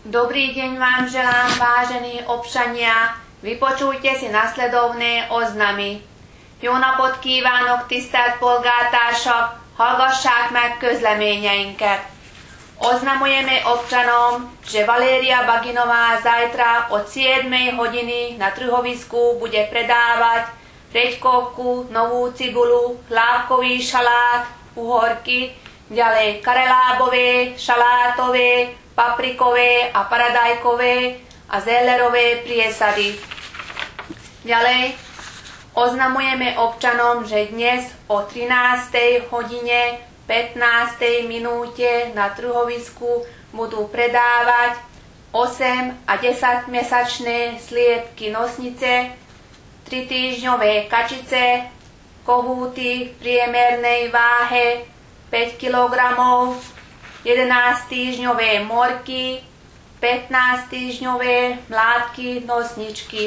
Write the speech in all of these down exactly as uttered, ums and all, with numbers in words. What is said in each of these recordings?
Dobrý deň vám želám, vážení občania. Vypočujte si nasledovné oznamy. Jó napot kívánok, tisztelt polgártársak! Hallgassák meg közleményeinket. Oznamujeme občanom, že Valéria Baginová zajtra od siedmej hodiny na trhovisku bude predávať reďkovku, novú cibulu, hlávkový šalát, uhorky, ďalej karelábové, šalátové, paprikové a paradajkové a zellerové priesady. Ďalej oznamujeme občanom, že dnes o trinástej hodine pätnástej minúte na trhovisku budú predávať osem a desaťmesačné sliepky nosnice, tri týždňové kačice, kohúty v priemernej váhe päť kilogramov, jedenásť týždňové morky, pätnásť týždňové mládky nosničky.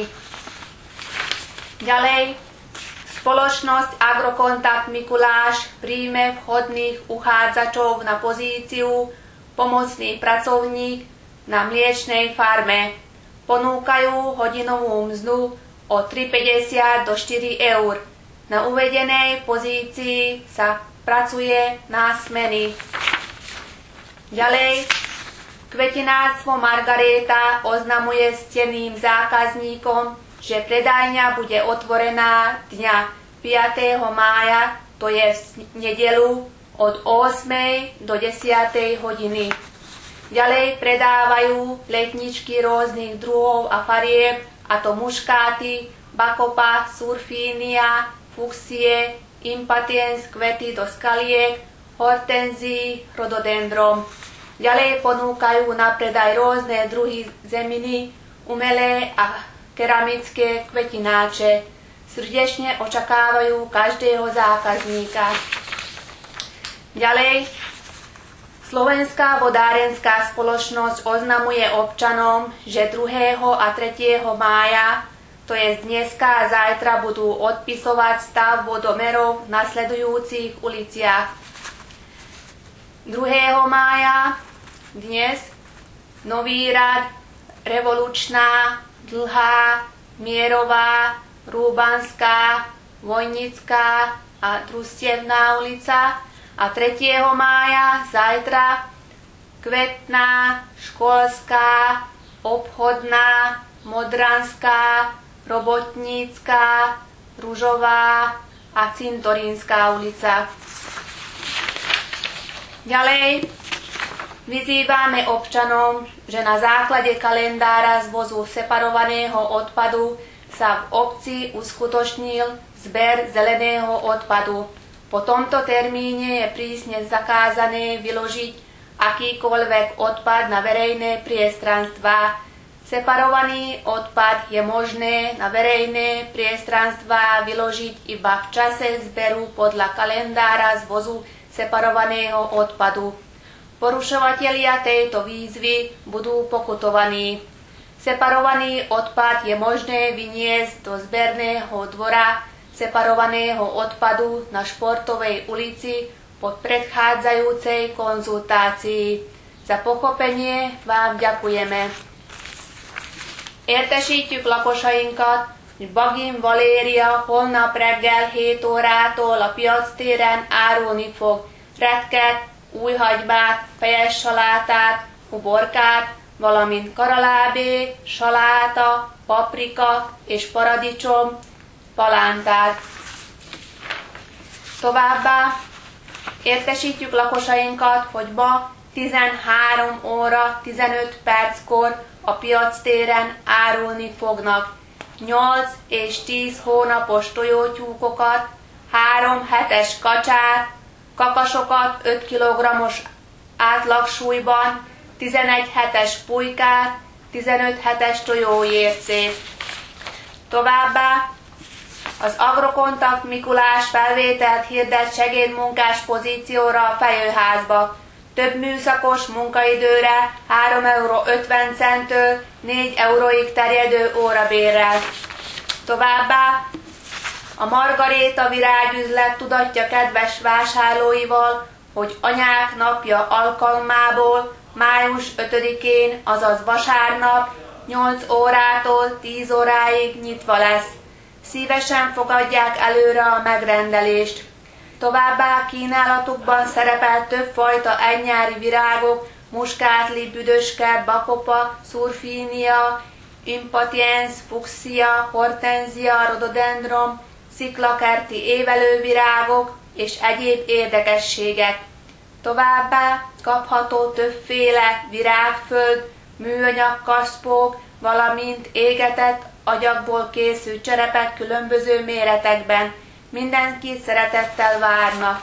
Ďalej, spoločnosť Agrokontakt Mikuláš príjme vhodných uchádzačov na pozíciu pomocný pracovník na mliečnej farme. Ponúkajú hodinovú mzdu od tri päťdesiat do štyri eur. Na uvedenej pozícii sa pracuje na smeny. Ďalej, kvetinárstvo Margareta oznamuje cteným zákazníkom, že predajňa bude otvorená dňa piateho mája, to je v nedeľu, od ôsmej do desiatej hodiny. Ďalej predávajú letničky rôznych druhov a farieb, a to muškáty, bakopa, surfínia, fuchsie, impatiens, kvety do skaliek, hortenzii, rododendrom. Ďalej ponúkajú na predaj rôzne druhy zeminy, umelé a keramické kvetináče. Srdečne očakávajú každého zákazníka. Ďalej, Slovenská vodárenská spoločnosť oznamuje občanom, že druhého a tretieho mája, to je dneska a zajtra, budú odpisovať stav vodomerov v nasledujúcich uliciach. druhého mája dnes Nový rad, Revolučná, Dlhá, Mierová, Rúbanská, Vojnická a Družstevná ulica. A tretieho mája zajtra Kvetná, Školská, Obchodná, Modranská, Robotnícka, Ružová a Cintorínska ulica. Ďalej vyzývame občanom, že na základe kalendára zvozu separovaného odpadu sa v obci uskutočnil zber zeleného odpadu. Po tomto termíne je prísne zakázané vyložiť akýkoľvek odpad na verejné priestranstvá. Separovaný odpad je možné na verejné priestranstvá vyložiť iba v čase zberu podľa kalendára zvozu separovaného odpadu. Porušovatelia tejto výzvy budú pokutovaní. Separovaný odpad je možné vyniesť do zberného dvora separovaného odpadu na Športovej ulici po predchádzajúcej konzultácii. Za pochopenie vám ďakujeme. Értesítjük lakosainkat, hogy Bagin Valéria holnap reggel hét órától a piactéren árulni fog retket, újhagymát, fejes salátát, uborkát, valamint karalábé, saláta, paprika és paradicsom, palántát. Továbbá értesítjük lakosainkat, hogy ma tizenhárom óra tizenöt perckor a piactéren árulni fognak nyolc és tíz hónapos tojótyúkokat, három hetes kacsát, kakasokat öt kilogrammos átlagsúlyban, tizenegy hetes pulykát, tizenöt hetes tojóércét. Továbbá az Agrokontakt Mikulás felvételt hirdet segédmunkás pozícióra a Fejőházba. Több műszakos munkaidőre három euró ötven centtől négy euróig terjedő órabérrel. Továbbá a Margaréta virágüzlet tudatja kedves vásárlóival, hogy Anyák napja alkalmából május ötödikén, azaz vasárnap, nyolc órától tíz óráig nyitva lesz. Szívesen fogadják előre a megrendelést. Továbbá kínálatukban szerepel többfajta egynyári virágok, muskátli, büdöske, bakopa, szurfínia, impatiens, fuchsia, hortenzia, rhododendron, sziklakerti évelővirágok és egyéb érdekességek. Továbbá kapható többféle virágföld, műanyag kaszpók, valamint égetett agyagból készült cserepek különböző méretekben. Mindenkit szeretettel várnak.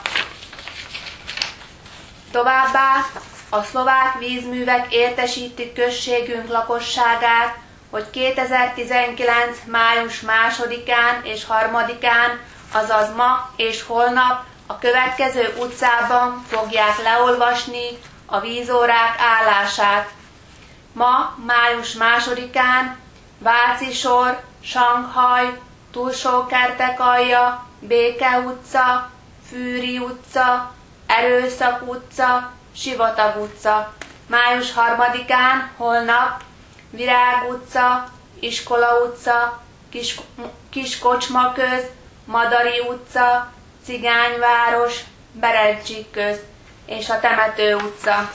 Továbbá a szlovák vízművek értesítik községünk lakosságát, hogy kétezer-tizenkilenc. május másodikán és harmadikán, azaz ma és holnap a következő utcában fogják leolvasni a vízórák állását. Ma, május másodikán Váci sor, Sanghaj, Túlsó-Kertekalja, Béke utca, Fűri utca, Erőszak utca, Sivatag utca. május harmadikán, holnap, Virág utca, Iskola utca, Kis, Kiskocsmaköz, Madari utca, Cigányváros, Berelcsik köz és a Temető utca.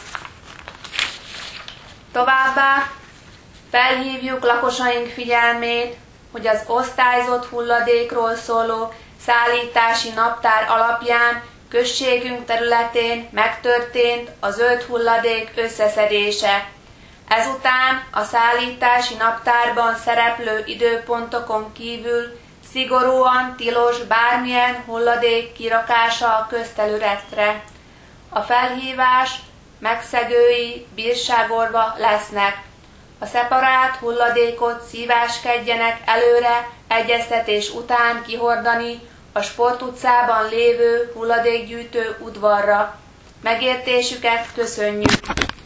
Továbbá felhívjuk lakosaink figyelmét, hogy az osztályzott hulladékról szóló szállítási naptár alapján községünk területén megtörtént a zöld hulladék összeszedése. Ezután a szállítási naptárban szereplő időpontokon kívül szigorúan tilos bármilyen hulladék kirakása a közterületre. A felhívás megszegői bírságorva lesznek. A szeparált hulladékot szíváskedjenek előre egyeztetés után kihordani a Sportutcában lévő hulladékgyűjtő udvarra. Megértésüket köszönjük!